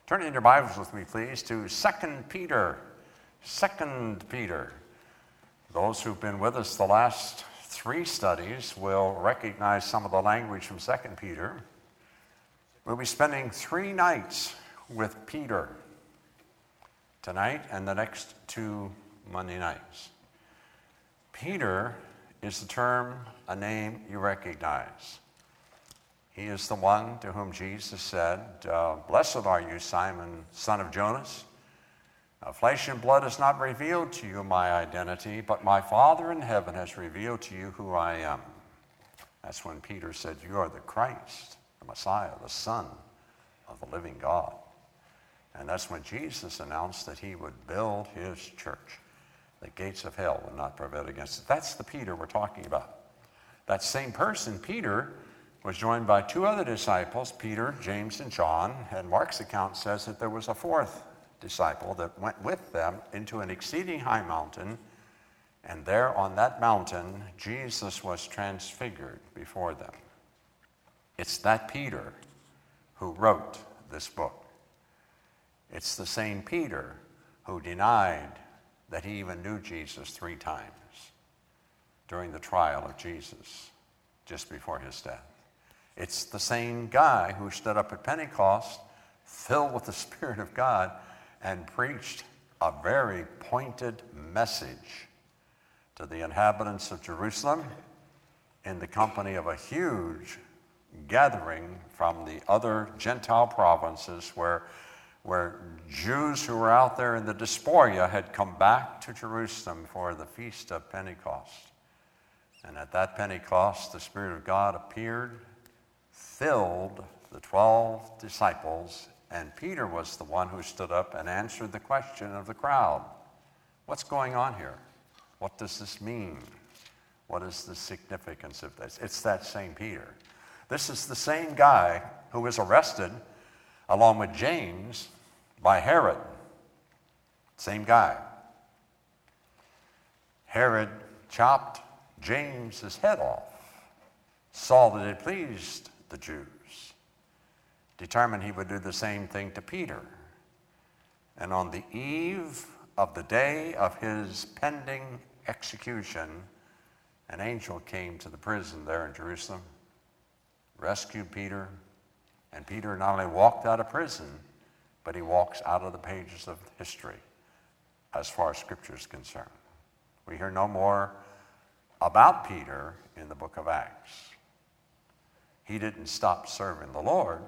Turn in your Bibles with me, please, to 2 Peter. 2 Peter. Those who've been with us the last three studies will recognize some of the language from 2 Peter. We'll be spending 3 nights with Peter tonight and the next 2 Monday nights. Peter is the term, a name you recognize. He is the one to whom Jesus said, "Blessed are you, Simon, son of Jonas. Flesh and blood has not revealed to you my identity, but my Father in heaven has revealed to you who I am." That's when Peter said, "You are the Christ, the Messiah, the Son of the living God." And that's when Jesus announced that he would build his church. The gates of hell would not prevail against it. That's the Peter we're talking about. That same person, Peter, was joined by 2 other disciples, Peter, James, and John. And Mark's account says that there was a 4th disciple that went with them into an exceeding high mountain. And there on that mountain, Jesus was transfigured before them. It's that Peter who wrote this book. It's the same Peter who denied that he even knew Jesus 3 times during the trial of Jesus just before his death. It's the same guy who stood up at Pentecost, filled with the Spirit of God, and preached a very pointed message to the inhabitants of Jerusalem in the company of a huge gathering from the other Gentile provinces where Jews who were out there in the diaspora had come back to Jerusalem for the Feast of Pentecost. And at that Pentecost, the Spirit of God appeared, filled the 12 disciples, and Peter was the one who stood up and answered the question of the crowd. What's going on here? What does this mean? What is the significance of this? It's that same Peter. This is the same guy who was arrested along with James by Herod. Same guy. Herod chopped James's head off, saw that it pleased the Jews, determined he would do the same thing to Peter. And on the eve of the day of his pending execution, an angel came to the prison there in Jerusalem, rescued Peter, and Peter not only walked out of prison, but he walks out of the pages of history as far as Scripture is concerned. We hear no more about Peter in the book of Acts. He didn't stop serving the Lord.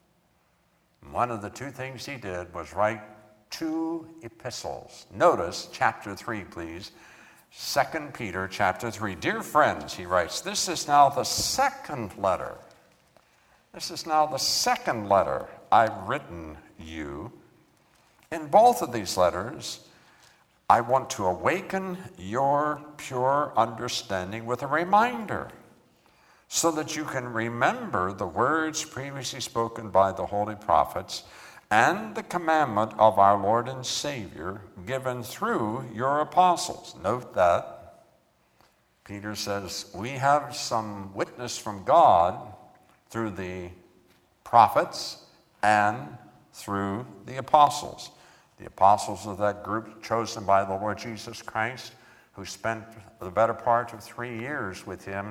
One of the 2 things he did was write 2 epistles. Notice chapter 3, please. 2 Peter chapter 3. "Dear friends," he writes, "this is now the second letter. This is now the second letter I've written you. In both of these letters, I want to awaken your pure understanding with a reminder, so that you can remember the words previously spoken by the holy prophets and the commandment of our Lord and Savior given through your apostles." Note that Peter says, we have some witness from God through the prophets and through the apostles. The apostles of that group chosen by the Lord Jesus Christ, who spent the better part of 3 years with him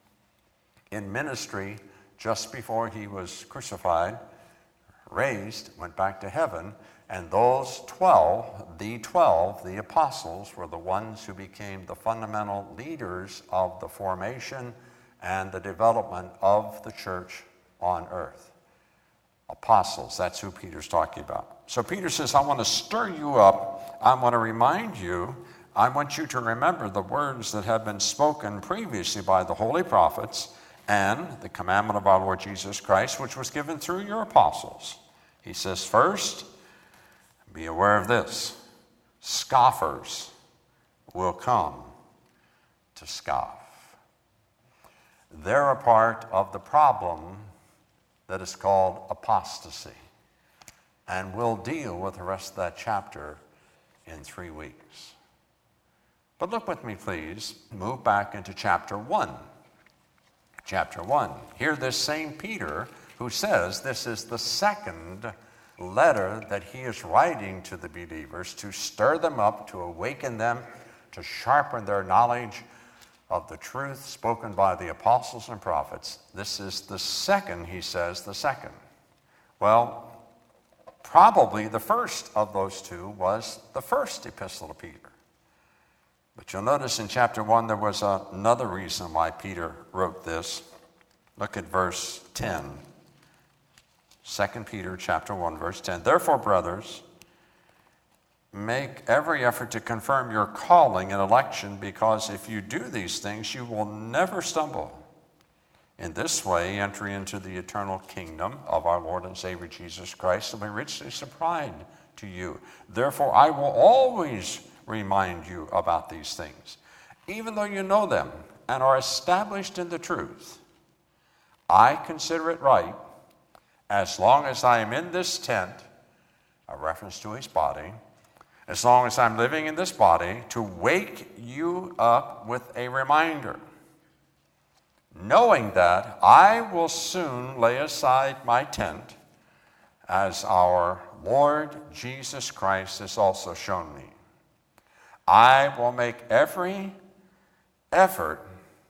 in ministry just before he was crucified, raised, went back to heaven. And those 12, the apostles, were the ones who became the fundamental leaders of the formation and the development of the church on earth. Apostles, that's who Peter's talking about. So Peter says, I want to stir you up. I want to remind you. I want you to remember the words that have been spoken previously by the holy prophets and the commandment of our Lord Jesus Christ, which was given through your apostles. He says, first, be aware of this. Scoffers will come to scoff. They're a part of the problem that is called apostasy. And we'll deal with the rest of that chapter in 3 weeks. But look with me, please. Move back into chapter 1. Chapter 1. Here, this same Peter, who says this is the second letter that he is writing to the believers to stir them up, to awaken them, to sharpen their knowledge of the truth spoken by the apostles and prophets. This is the second, he says, the second. Well, probably the first of those two was the first epistle to Peter. But you'll notice in chapter 1 there was another reason why Peter wrote this. Look at verse 10. 2 Peter chapter 1, verse 10. Therefore, brothers, make every effort to confirm your calling and election, because if you do these things, you will never stumble. In this way, enter into the eternal kingdom of our Lord and Savior Jesus Christ, and be richly supplied to you. Therefore, I will always remind you about these things, even though you know them and are established in the truth. I consider it right, as long as I am in this tent, a reference to his body, as long as I'm living in this body, to wake you up with a reminder, knowing that I will soon lay aside my tent, as our Lord Jesus Christ has also shown me. I will make every effort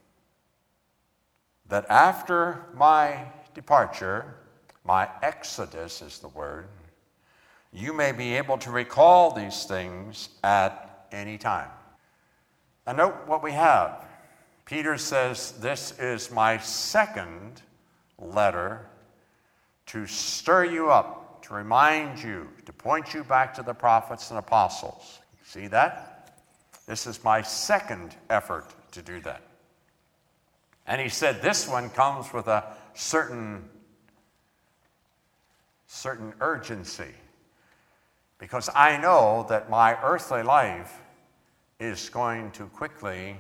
that after my departure, my exodus is the word, you may be able to recall these things at any time. Now note what we have. Peter says, this is my second letter to stir you up, to remind you, to point you back to the prophets and apostles. See that? This is my second effort to do that. And he said this one comes with a certain urgency, because I know that my earthly life is going to quickly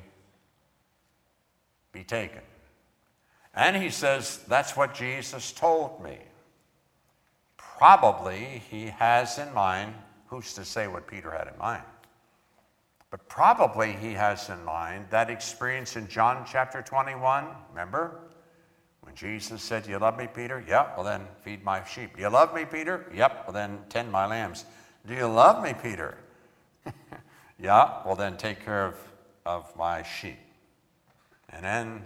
be taken. And he says that's what Jesus told me. Probably he has in mind, who's to say what Peter had in mind? But probably he has in mind that experience in John chapter 21, remember? When Jesus said, you love me, Peter? Yep, well then feed my sheep. You love me, Peter? Yep, well then tend my lambs. Do you love me, Peter? Yeah, well then take care of my sheep. And then,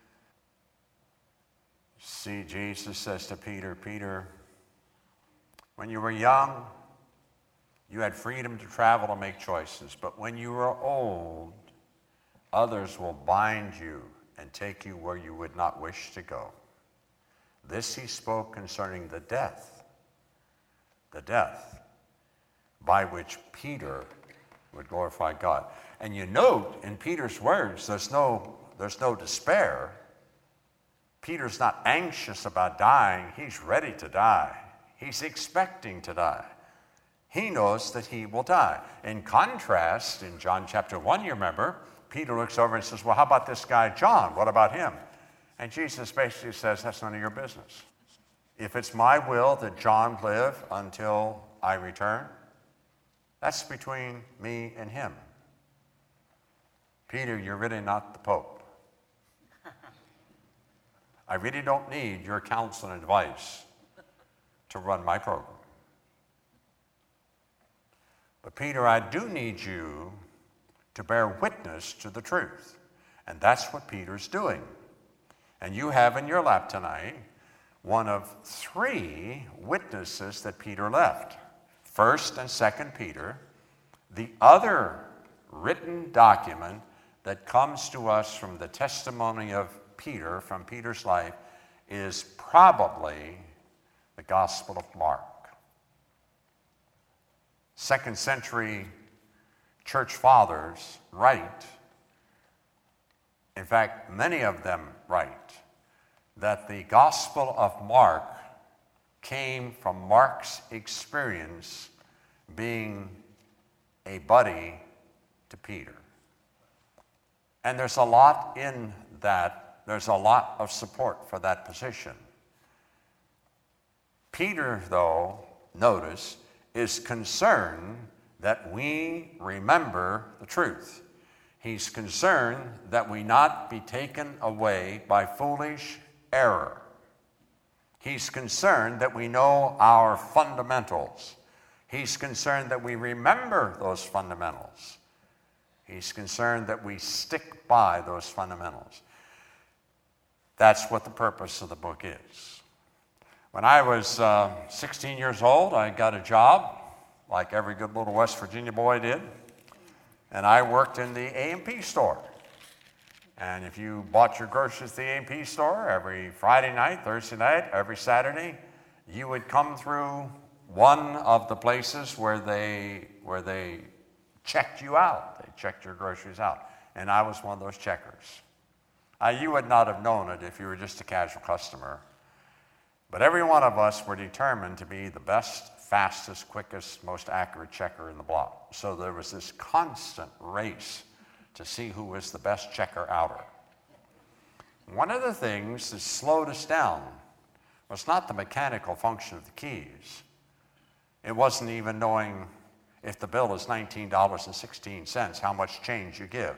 see, Jesus says to Peter, Peter, when you were young, you had freedom to travel and make choices. But when you are old, others will bind you and take you where you would not wish to go. This he spoke concerning the death by which Peter would glorify God. And you note in Peter's words, there's no despair. Peter's not anxious about dying. He's ready to die. He's expecting to die. He knows that he will die. In contrast, in John chapter 1, you remember, Peter looks over and says, well, how about this guy John? What about him? And Jesus basically says, that's none of your business. If it's my will that John live until I return, that's between me and him. Peter, you're really not the Pope. I really don't need your counsel and advice to run my program. But Peter, I do need you to bear witness to the truth. And that's what Peter's doing. And you have in your lap tonight one of three witnesses that Peter left. 1st and 2nd Peter. The other written document that comes to us from the testimony of Peter, from Peter's life, is probably the Gospel of Mark. 2nd century church fathers write, in fact, many of them write, that the Gospel of Mark came from Mark's experience being a buddy to Peter. And there's a lot in that. There's a lot of support for that position. Peter, though, notice, is concerned that we remember the truth. He's concerned that we not be taken away by foolish error. He's concerned that we know our fundamentals. He's concerned that we remember those fundamentals. He's concerned that we stick by those fundamentals. That's what the purpose of the book is. When I was 16 years old, I got a job, like every good little West Virginia boy did, and I worked in the A&P store. And if you bought your groceries at the A&P store every Friday night, Thursday night, every Saturday, you would come through one of the places where they checked you out. They checked your groceries out. And I was one of those checkers. You would not have known it if you were just a casual customer. But every one of us were determined to be the best, fastest, quickest, most accurate checker in the block. So there was this constant race to see who was the best checker-outer. One of the things that slowed us down was not the mechanical function of the keys. It wasn't even knowing if the bill is $19.16, how much change you give.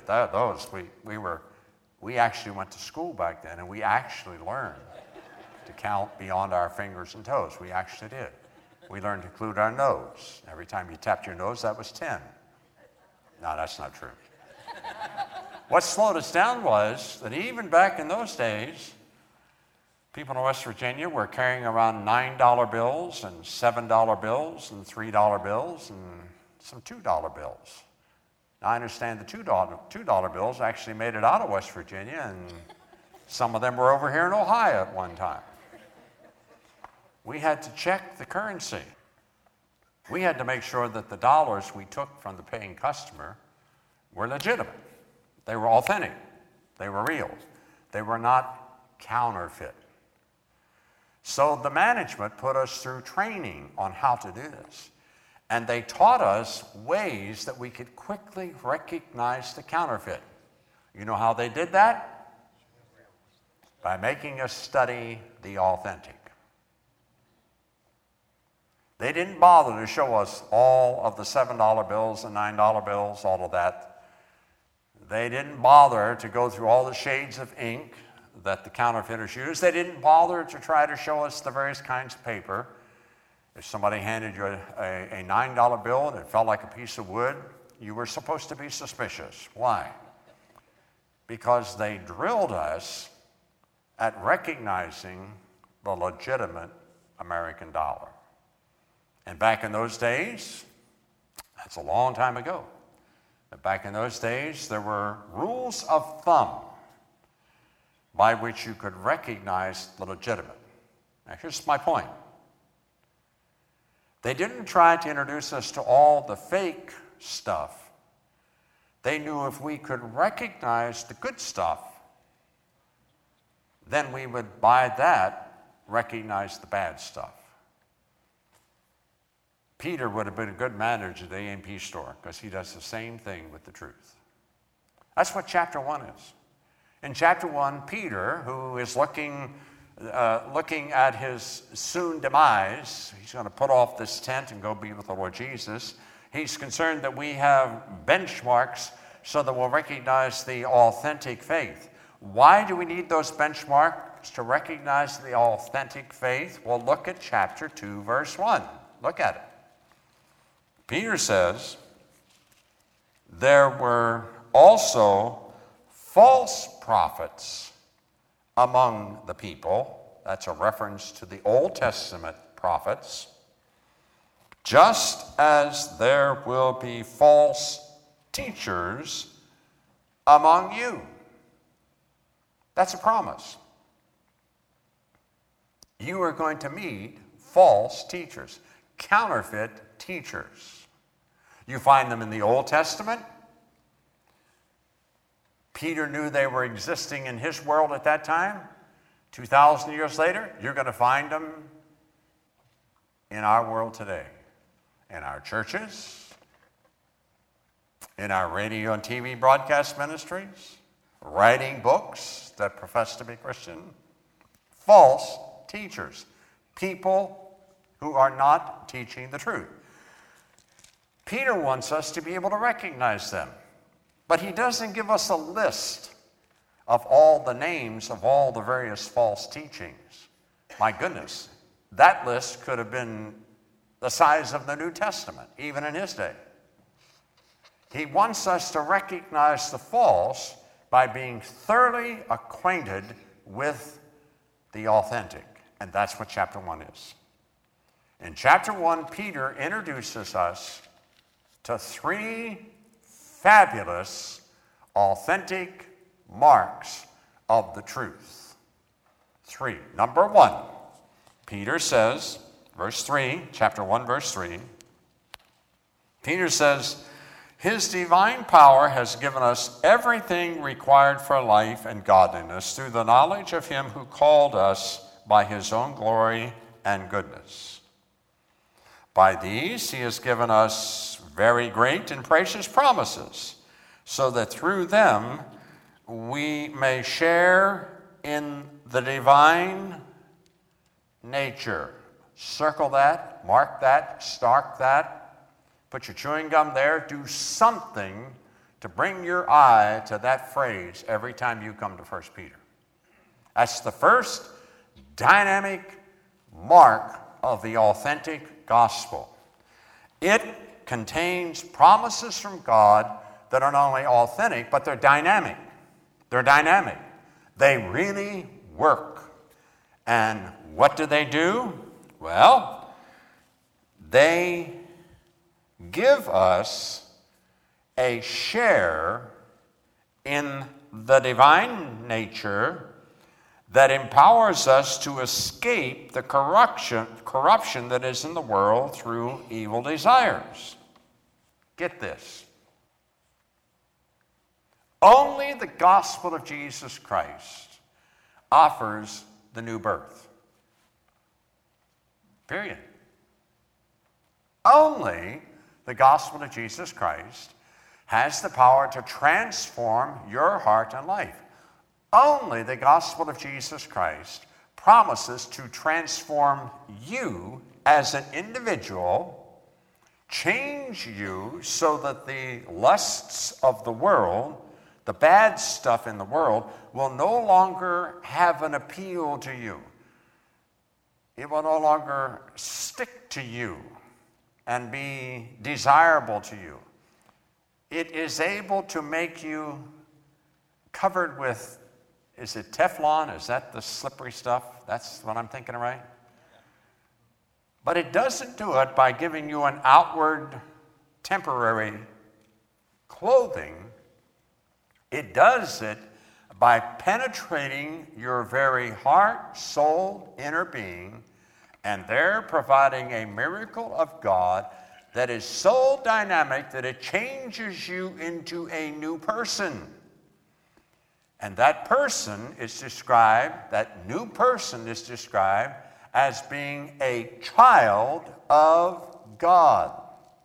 We actually went to school back then, and we actually learned to count beyond our fingers and toes. We actually did. We learned to include our nose. Every time you tapped your nose, that was 10. No, that's not true. What slowed us down was that even back in those days, people in West Virginia were carrying around $9 bills and $7 bills and $3 bills and some $2 bills. Now, I understand the $2 bills actually made it out of West Virginia, and some of them were over here in Ohio at one time. We had to check the currency. We had to make sure that the dollars we took from the paying customer were legitimate. They were authentic. They were real. They were not counterfeit. So the management put us through training on how to do this. And they taught us ways that we could quickly recognize the counterfeit. You know how they did that? By making us study the authentic. They didn't bother to show us all of the $7 bills and $9 bills, all of that. They didn't bother to go through all the shades of ink that the counterfeiters use. They didn't bother to try to show us the various kinds of paper. If somebody handed you a $9 bill and it felt like a piece of wood, you were supposed to be suspicious. Why? Because they drilled us at recognizing the legitimate American dollar. And back in those days, that's a long time ago, but back in those days, there were rules of thumb by which you could recognize the legitimate. Now, here's my point. They didn't try to introduce us to all the fake stuff. They knew if we could recognize the good stuff, then we would, by that, recognize the bad stuff. Peter would have been a good manager at the A&P store because he does the same thing with the truth. That's what chapter 1 is. In chapter 1, Peter, who is looking at his soon demise, he's going to put off this tent and go be with the Lord Jesus. He's concerned that we have benchmarks so that we'll recognize the authentic faith. Why do we need those benchmarks to recognize the authentic faith? Well, look at chapter 2, verse 1. Look at it. Peter says, there were also false prophets among the people. That's a reference to the Old Testament prophets. Just as there will be false teachers among you. That's a promise. You are going to meet false teachers, counterfeit teachers. You find them in the Old Testament. Peter knew they were existing in his world at that time. 2,000 years later, you're going to find them in our world today. In our churches, in our radio and TV broadcast ministries, writing books that profess to be Christian. False teachers. People who are not teaching the truth. Peter wants us to be able to recognize them. But he doesn't give us a list of all the names of all the various false teachings. My goodness, that list could have been the size of the New Testament, even in his day. He wants us to recognize the false by being thoroughly acquainted with the authentic. And that's what chapter 1 is. In chapter 1, Peter introduces us to 3 fabulous, authentic marks of the truth. 3. Number 1, Peter says, verse 3, chapter 1, verse 3, Peter says, His divine power has given us everything required for life and godliness through the knowledge of him who called us by his own glory and goodness. By these he has given us very great and precious promises, so that through them we may share in the divine nature. Circle that, mark that, stark that, put your chewing gum there, do something to bring your eye to that phrase every time you come to 1 Peter. That's the first dynamic mark of the authentic gospel. It contains promises from God that are not only authentic, but they're dynamic. They're dynamic. They really work. And what do they do? Well, they give us a share in the divine nature that empowers us to escape the corruption that is in the world through evil desires. Get this. Only the gospel of Jesus Christ offers the new birth. Period. Only the gospel of Jesus Christ has the power to transform your heart and life. Only the gospel of Jesus Christ promises to transform you as an individual, change you so that the lusts of the world, the bad stuff in the world, will no longer have an appeal to you. It will no longer stick to you and be desirable to you. It is able to make you covered with, is it Teflon? Is that the slippery stuff? That's what I'm thinking of, right? But it doesn't do it by giving you an outward, temporary clothing. It does it by penetrating your very heart, soul, inner being, and there providing a miracle of God that is so dynamic that it changes you into a new person. And that person is described, that new person is described as being a child of God.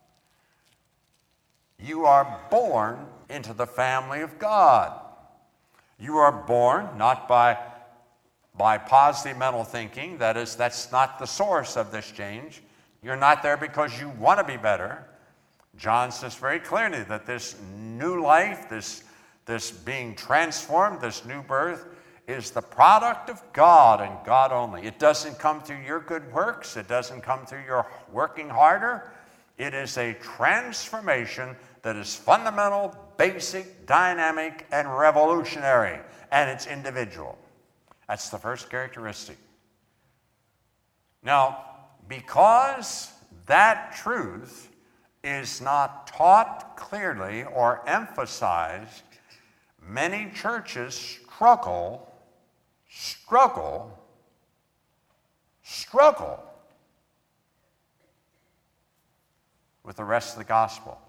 You are born into the family of God. You are born not by positive mental thinking. That's not the source of this change. You're not there because you want to be better. John says very clearly that this new life, this being transformed, this new birth, is the product of God and God only. It doesn't come through your good works. It doesn't come through your working harder. It is a transformation that is fundamental, basic, dynamic, and revolutionary, and it's individual. That's the first characteristic. Now, because that truth is not taught clearly or emphasized, many churches struggle with the rest of the gospel.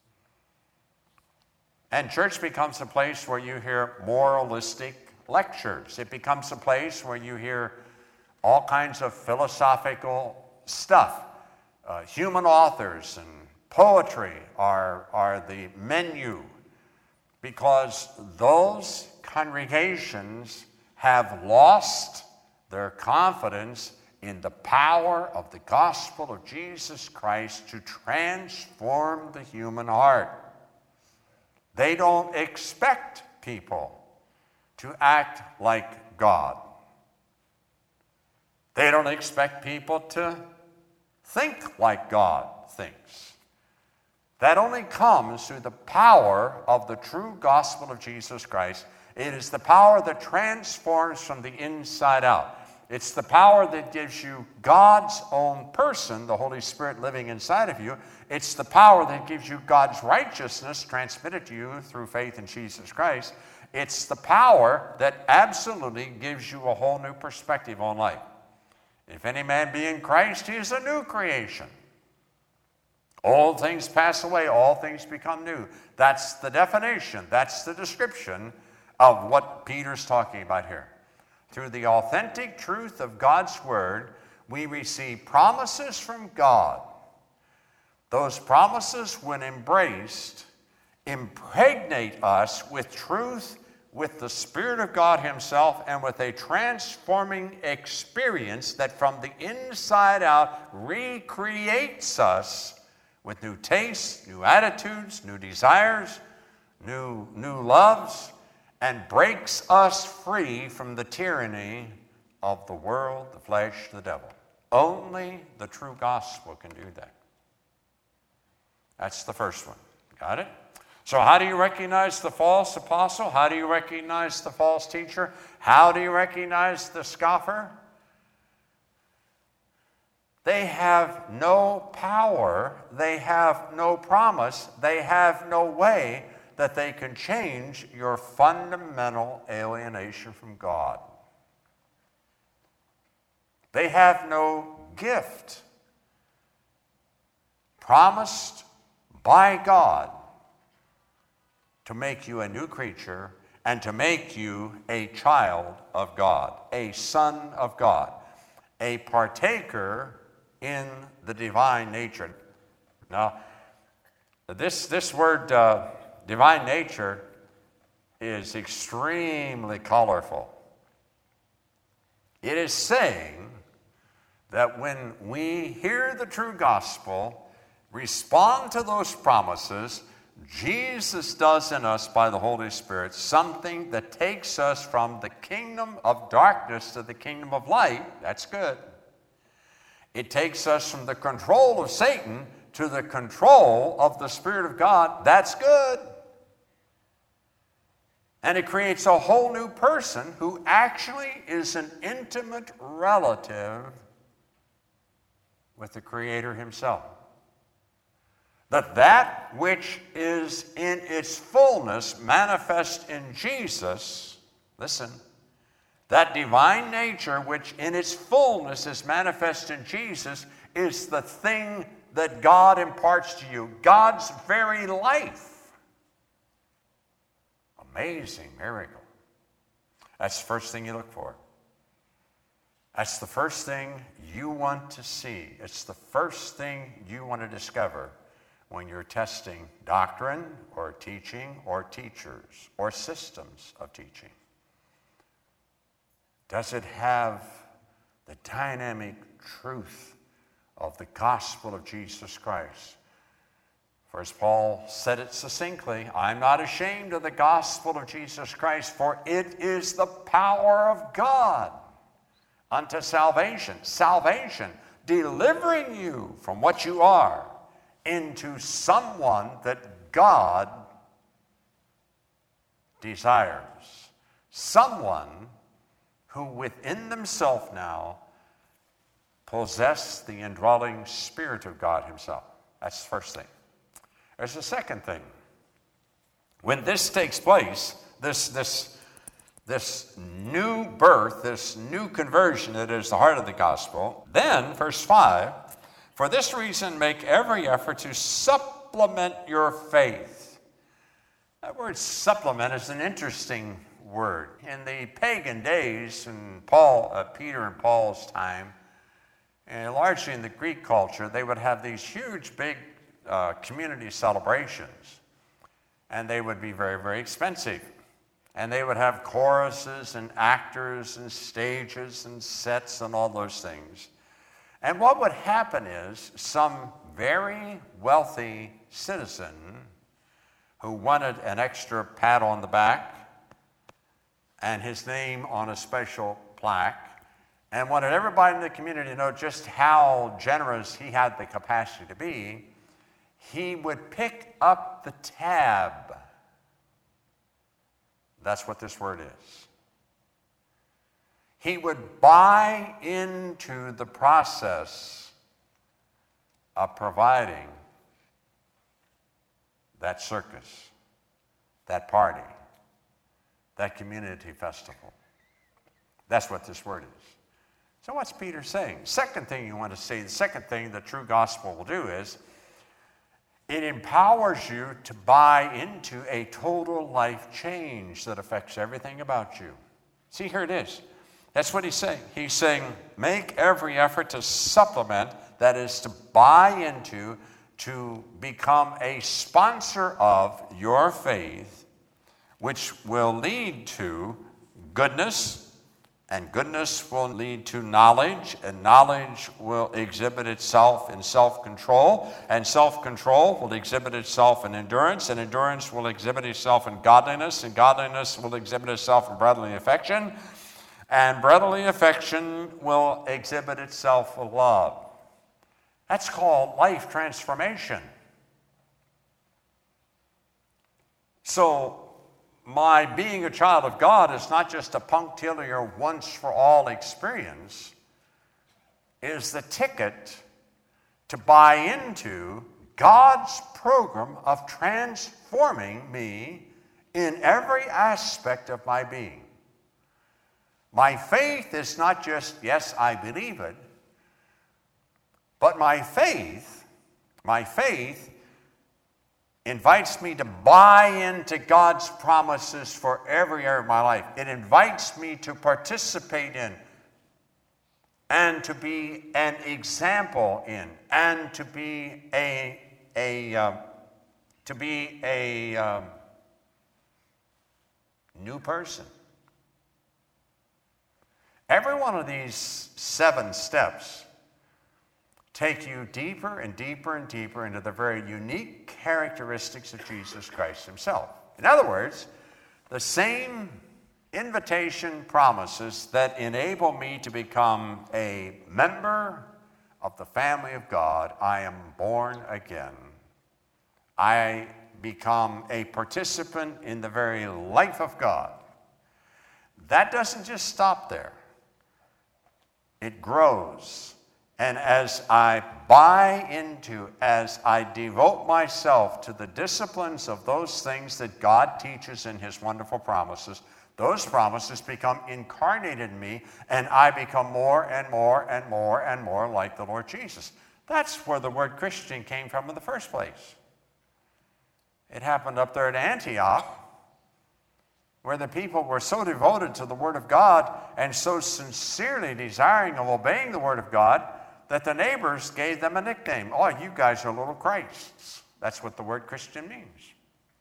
And church becomes a place where you hear moralistic lectures. It becomes a place where you hear all kinds of philosophical stuff. Human authors and poetry are the menu, because those congregations have lost their confidence in the power of the gospel of Jesus Christ to transform the human heart. They don't expect people to act like God. They don't expect people to think like God thinks. That only comes through the power of the true gospel of Jesus Christ. It is the power that transforms from the inside out. It's the power that gives you God's own person, the Holy Spirit living inside of you. It's the power that gives you God's righteousness transmitted to you through faith in Jesus Christ. It's the power that absolutely gives you a whole new perspective on life. If any man be in Christ, he is a new creation. All things pass away, all things become new. That's the definition, that's the description of what Peter's talking about here. Through the authentic truth of God's Word, we receive promises from God. Those promises, when embraced, impregnate us with truth, with the Spirit of God Himself, and with a transforming experience that from the inside out recreates us with new tastes, new attitudes, new desires, new loves, and breaks us free from the tyranny of the world, the flesh, the devil. Only the true gospel can do that. That's the first one. Got it? So how do you recognize the false apostle? How do you recognize the false teacher? How do you recognize the scoffer? They have no power. They have no promise. They have no way that they can change your fundamental alienation from God. They have no gift promised by God to make you a new creature and to make you a child of God, a son of God, a partaker in the divine nature. Now, this word divine nature is extremely colorful. It is saying that when we hear the true gospel, respond to those promises, Jesus does in us by the Holy Spirit something that takes us from the kingdom of darkness to the kingdom of light. That's good. It takes us from the control of Satan to the control of the Spirit of God. That's good. And it creates a whole new person who actually is an intimate relative with the Creator Himself. That which is in its fullness manifest in Jesus, listen, that divine nature which in its fullness is manifest in Jesus is the thing that God imparts to you, God's very life. Amazing miracle. That's the first thing you look for. That's the first thing you want to see. It's the first thing you want to discover when you're testing doctrine or teaching or teachers or systems of teaching. Does it have the dynamic truth of the gospel of Jesus Christ? For as Paul said it succinctly, I'm not ashamed of the gospel of Jesus Christ, for it is the power of God unto salvation. Salvation, delivering you from what you are into someone that God desires. Someone who within themselves now possess the indwelling Spirit of God Himself. That's the first thing. There's a second thing. When this takes place, this new birth, this new conversion that is the heart of the gospel, then, verse 5, for this reason make every effort to supplement your faith. That word supplement is an interesting word. In the pagan days, in Peter and Paul's time, and largely in the Greek culture, they would have these huge, big community celebrations, and they would be very, very expensive. And they would have choruses and actors and stages and sets and all those things. And what would happen is some very wealthy citizen who wanted an extra pat on the back and his name on a special plaque, and wanted everybody in the community to know just how generous he had the capacity to be, he would pick up the tab. That's what this word is. He would buy into the process of providing that circus, that party, that community festival. That's what this word is. So what's Peter saying? Second thing you want to see, the second thing the true gospel will do is it empowers you to buy into a total life change that affects everything about you. See, here it is. That's what he's saying. He's saying, make every effort to supplement, that is, to buy into, to become a sponsor of your faith, which will lead to goodness, and goodness will lead to knowledge, and knowledge will exhibit itself in self-control, and self-control will exhibit itself in endurance, and endurance will exhibit itself in godliness, and godliness will exhibit itself in brotherly affection, and brotherly affection will exhibit itself in love. That's called life transformation. So, my being a child of God is not just a punctiliar once-for-all experience. It is the ticket to buy into God's program of transforming me in every aspect of my being. My faith is not just, yes, I believe it, but my faith invites me to buy into God's promises for every area of my life. It invites me to participate in and to be an example in and to be a new person. Every one of these 7 steps take you deeper and deeper and deeper into the very unique characteristics of Jesus Christ himself. In other words, the same invitation promises that enable me to become a member of the family of God. I am born again. I become a participant in the very life of God. That doesn't just stop there. It grows. And as I buy into, as I devote myself to the disciplines of those things that God teaches in his wonderful promises, those promises become incarnated in me, and I become more and more and more and more like the Lord Jesus. That's where the word Christian came from in the first place. It happened up there at Antioch, where the people were so devoted to the Word of God and so sincerely desiring of obeying the Word of God that the neighbors gave them a nickname. Oh, you guys are little Christs. That's what the word Christian means.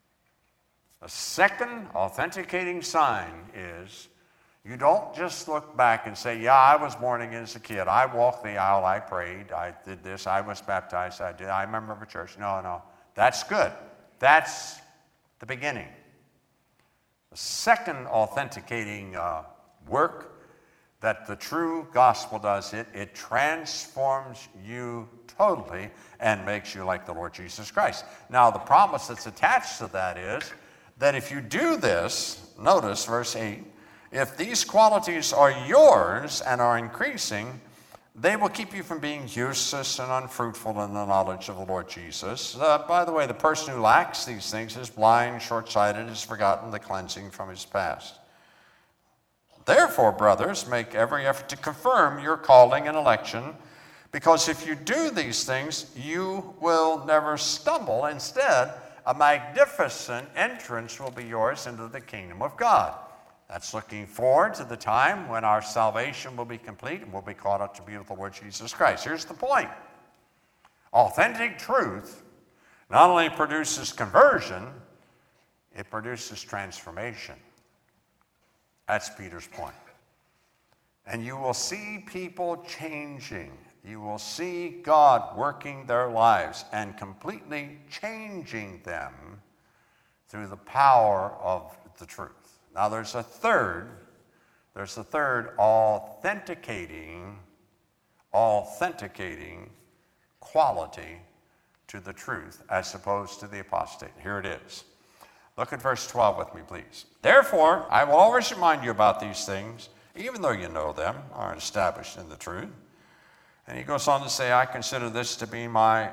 The second authenticating sign is you don't just look back and say, yeah, I was born again as a kid. I walked the aisle, I prayed, I did this, I was baptized, I remember a church. No. That's good. That's the beginning. The second authenticating work that the true gospel does, it transforms you totally and makes you like the Lord Jesus Christ. Now, the promise that's attached to that is that if you do this, notice verse 8, if these qualities are yours and are increasing, they will keep you from being useless and unfruitful in the knowledge of the Lord Jesus. By the way, the person who lacks these things is blind, short-sighted, has forgotten the cleansing from his past. Therefore, brothers, make every effort to confirm your calling and election, because if you do these things, you will never stumble. Instead, a magnificent entrance will be yours into the kingdom of God. That's looking forward to the time when our salvation will be complete and we'll be caught up to be with the Lord Jesus Christ. Here's the point. Authentic truth not only produces conversion, it produces transformation. That's Peter's point. And you will see people changing. You will see God working their lives and completely changing them through the power of the truth. Now there's a third there's the third, authenticating quality to the truth as opposed to the apostate. Here it is. Look at verse 12 with me, please. Therefore, I will always remind you about these things, even though you know them, are established in the truth. And he goes on to say, I consider this to be my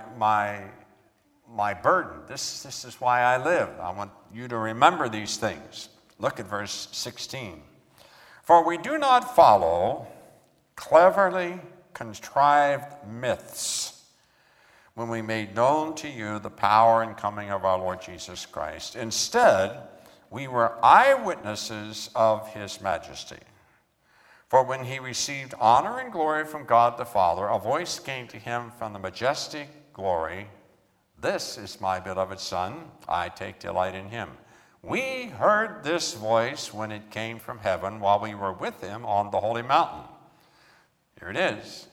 burden. This is why I live. I want you to remember these things. Look at verse 16. For we do not follow cleverly contrived myths when we made known to you the power and coming of our Lord Jesus Christ. Instead, we were eyewitnesses of his majesty. For when he received honor and glory from God the Father, a voice came to him from the majestic glory, "This is my beloved Son, I take delight in him." We heard this voice when it came from heaven while we were with him on the holy mountain. Here it is.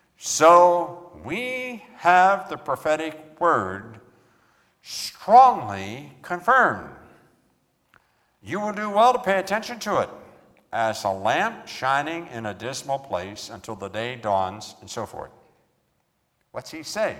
So we have the prophetic word strongly confirmed. You will do well to pay attention to it, as a lamp shining in a dismal place until the day dawns, and so forth. What's he saying?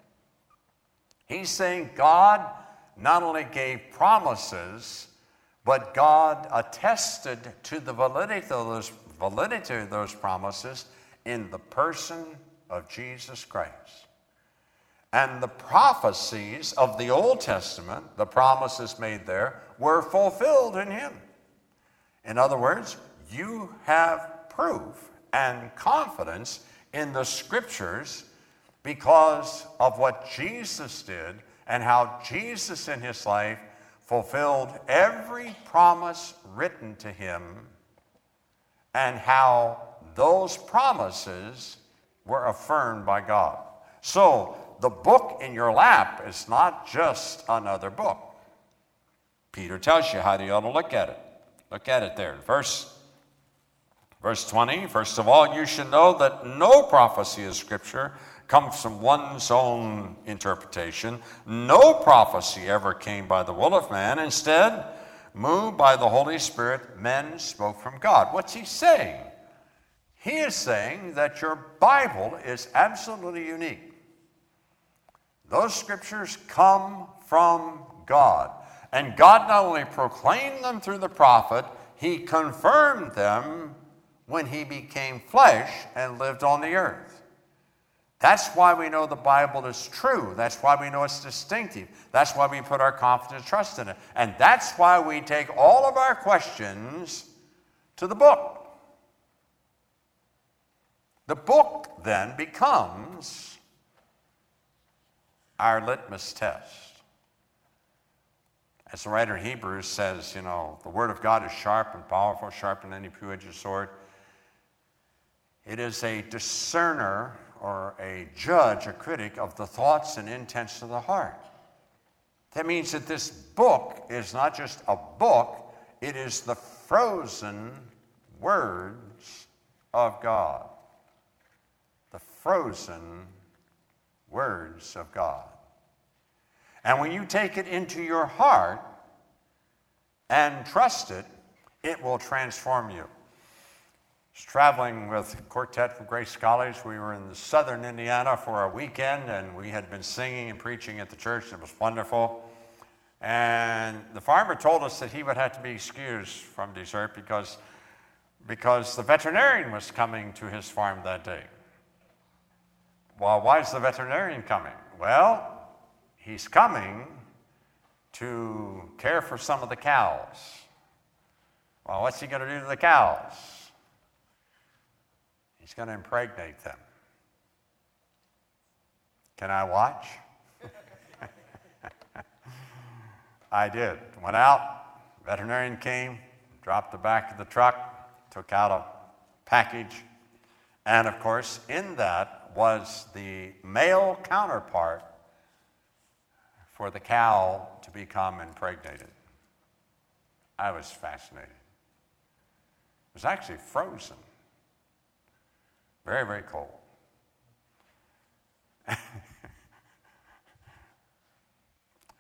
He's saying God not only gave promises, but God attested to the validity of those promises in the person of Jesus Christ. And the prophecies of the Old Testament, the promises made there, were fulfilled in him. In other words, you have proof and confidence in the Scriptures because of what Jesus did and how Jesus in his life fulfilled every promise written to him and how those promises were affirmed by God. So the book in your lap is not just another book. Peter tells you how you ought to look at it. Look at it there. Verse 20, first of all, you should know that no prophecy of Scripture comes from one's own interpretation. No prophecy ever came by the will of man. Instead, moved by the Holy Spirit, men spoke from God. What's he saying? He is saying that your Bible is absolutely unique. Those Scriptures come from God. And God not only proclaimed them through the prophet, he confirmed them when he became flesh and lived on the earth. That's why we know the Bible is true. That's why we know it's distinctive. That's why we put our confidence and trust in it. And that's why we take all of our questions to the book. The book then becomes our litmus test. As the writer in Hebrews says, the Word of God is sharp and powerful, sharper than any two-edged sword. It is a discerner or a judge, a critic of the thoughts and intents of the heart. That means that this book is not just a book, it is the frozen words of God. The frozen words of God. And when you take it into your heart and trust it, it will transform you. I was traveling with a quartet from Grace College. We were in southern Indiana for a weekend, and we had been singing and preaching at the church. It was wonderful. And the farmer told us that he would have to be excused from dessert because the veterinarian was coming to his farm that day. Well, why is the veterinarian coming? Well, he's coming to care for some of the cows. Well, what's he going to do to the cows? He's going to impregnate them. Can I watch? I did. Went out, veterinarian came, dropped the back of the truck, took out a package, and of course, in that was the male counterpart for the cow to become impregnated. I was fascinated. It was actually frozen. Very, very cold.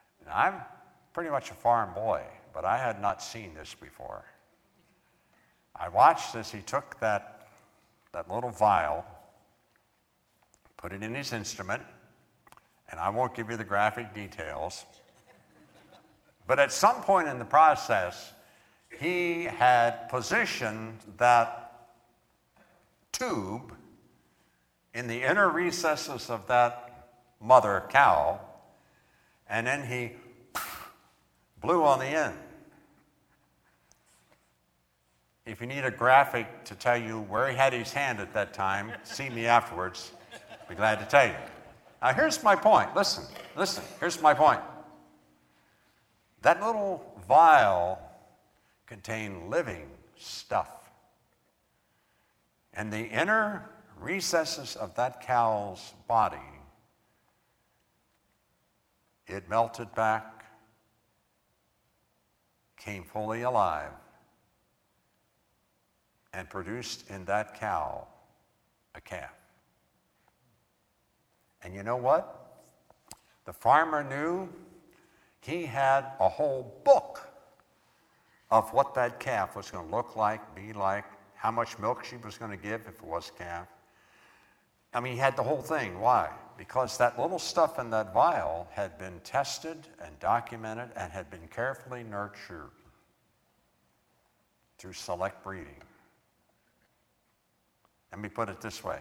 I'm pretty much a farm boy, but I had not seen this before. I watched as he took that little vial, put it in his instrument, and I won't give you the graphic details, but at some point in the process, he had positioned that tube in the inner recesses of that mother cow, and then he blew on the end. If you need a graphic to tell you where he had his hand at that time, see me afterwards. I'll be glad to tell you. Now here's my point. Listen, here's my point. That little vial contained living stuff. And the inner recesses of that cow's body, it melted back, came fully alive, and produced in that cow a calf. And you know what? The farmer knew he had a whole book of what that calf was going to look like, be like, how much milk she was going to give if it was a calf. I mean, he had the whole thing. Why? Because that little stuff in that vial had been tested and documented and had been carefully nurtured through select breeding. Let me put it this way.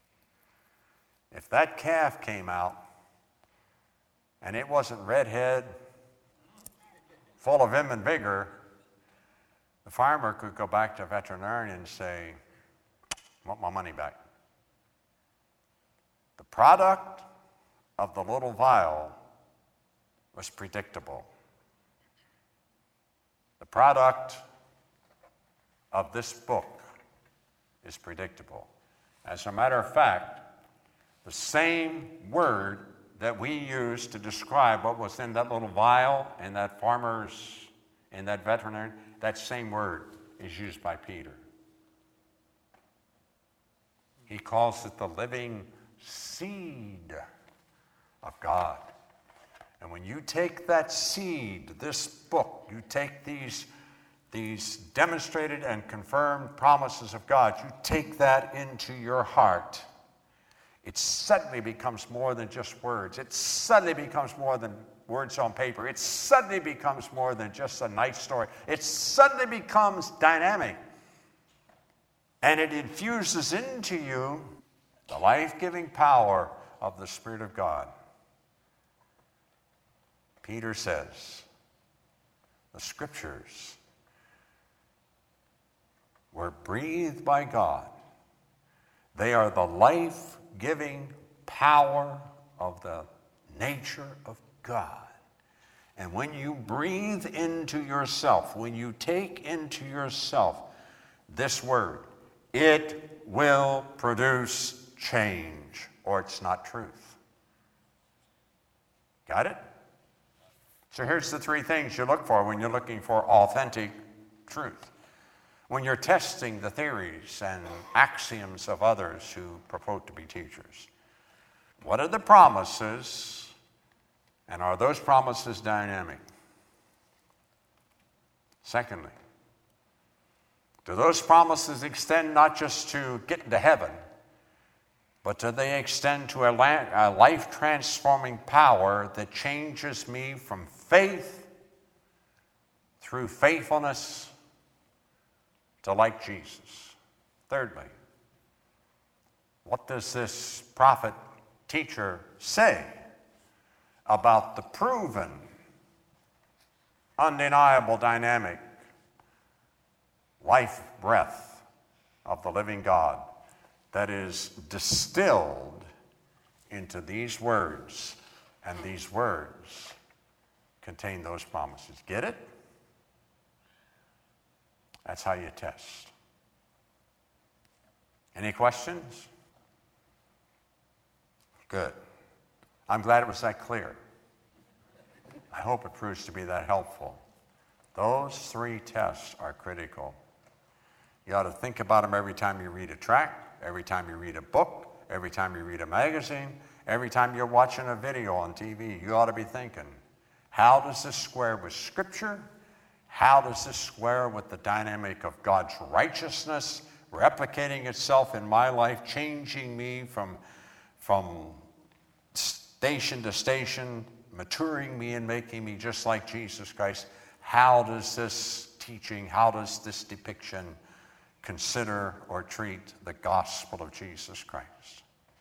If that calf came out and it wasn't redhead, full of vim and vigor, the farmer could go back to a veterinarian and say, I want my money back. The product of the little vial was predictable. The product of this book is predictable. As a matter of fact, the same word that we use to describe what was in that little vial in that farmer's, in that veterinarian, that same word is used by Peter. He calls it the living seed of God. And when you take that seed, this book, you take these demonstrated and confirmed promises of God, you take that into your heart, it suddenly becomes more than just words. It suddenly becomes more than words on paper. It suddenly becomes more than just a nice story. It suddenly becomes dynamic. And it infuses into you the life-giving power of the Spirit of God. Peter says, the Scriptures were breathed by God. They are the life-giving power of the nature of God. And when you breathe into yourself, when you take into yourself this word, it will produce change, or it's not truth. Got it? So here's the three things you look for when you're looking for authentic truth. When you're testing the theories and axioms of others who purport to be teachers. What are the promises, and are those promises dynamic? Secondly, do those promises extend not just to getting to heaven, but do they extend to a life-transforming power that changes me from faith through faithfulness to like Jesus? Thirdly, what does this prophet teacher say about the proven, undeniable dynamic life breath of the living God that is distilled into these words, and these words contain those promises? Get it? That's how you test. Any questions? Good. I'm glad it was that clear. I hope it proves to be that helpful. Those three tests are critical. You ought to think about them every time you read a tract, every time you read a book, every time you read a magazine, every time you're watching a video on TV. You ought to be thinking, how does this square with Scripture? How does this square with the dynamic of God's righteousness replicating itself in my life, changing me from station to station, maturing me and making me just like Jesus Christ? How does this teaching, how does this depiction consider or treat the gospel of Jesus Christ?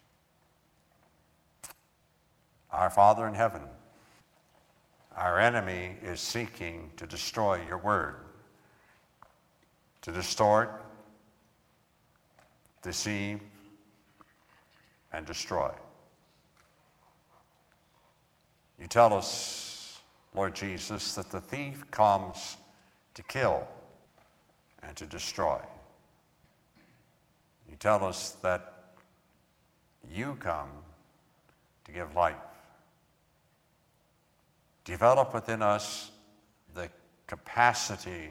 Our Father in heaven, our enemy is seeking to destroy your word, to distort, deceive, and destroy. You tell us, Lord Jesus, that the thief comes to kill and to destroy. You tell us that you come to give life. Develop within us the capacity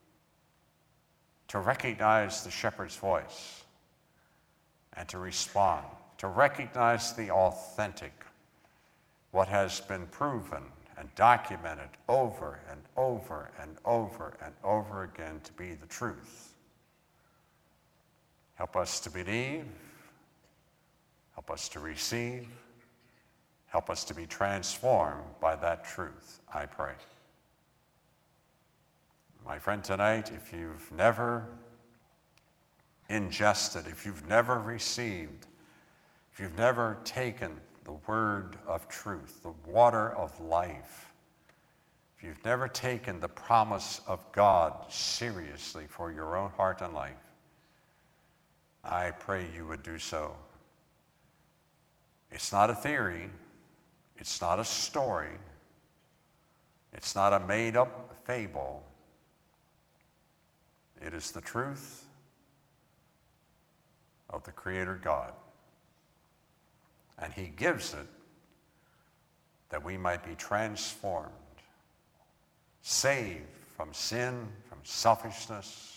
to recognize the shepherd's voice and to respond, to recognize the authentic, what has been proven and documented over and over and over and over again to be the truth. Help us to believe, help us to receive, help us to be transformed by that truth, I pray. My friend, tonight, if you've never ingested, if you've never received, if you've never taken the word of truth, the water of life, if you've never taken the promise of God seriously for your own heart and life, I pray you would do so. It's not a theory. It's not a story. It's not a made-up fable. It is the truth of the Creator God. And He gives it that we might be transformed, saved from sin, from selfishness,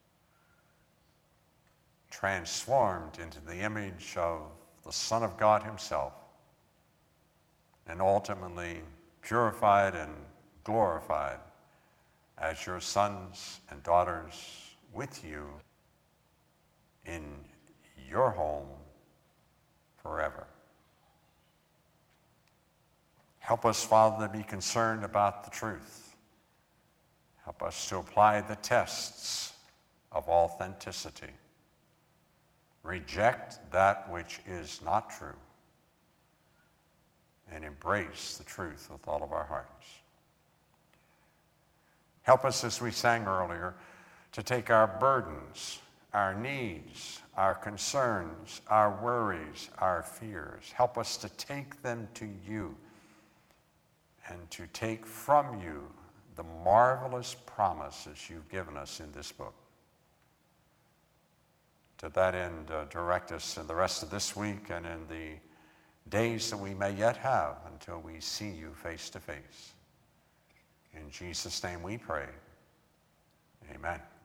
transformed into the image of the Son of God Himself, and ultimately purified and glorified as your sons and daughters with you in your home forever. Help us, Father, to be concerned about the truth. Help us to apply the tests of authenticity. Reject that which is not true and embrace the truth with all of our hearts. Help us, as we sang earlier, to take our burdens, our needs, our concerns, our worries, our fears. Help us to take them to you and to take from you the marvelous promises you've given us in this book. To that end, direct us in the rest of this week and in the days that we may yet have until we see you face to face. In Jesus' name we pray. Amen.